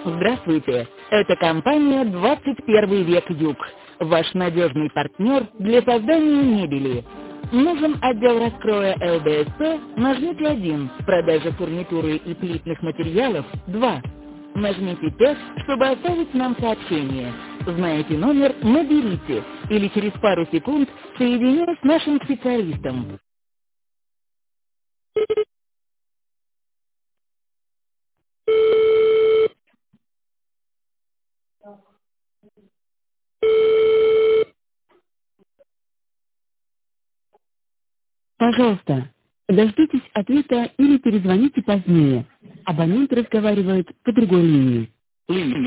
Здравствуйте, это компания «21 век Юг», ваш надежный партнер для создания мебели. Нужен отдел раскроя ЛДСП? Нажмите 1. Продажа фурнитуры и плитных материалов? 2. Нажмите 5, чтобы оставить нам сообщение. Знаете номер? Наберите. Или через пару секунд соединяюсь с нашим специалистом. Пожалуйста, дождитесь ответа или перезвоните позднее. Абонент разговаривает по другой линии.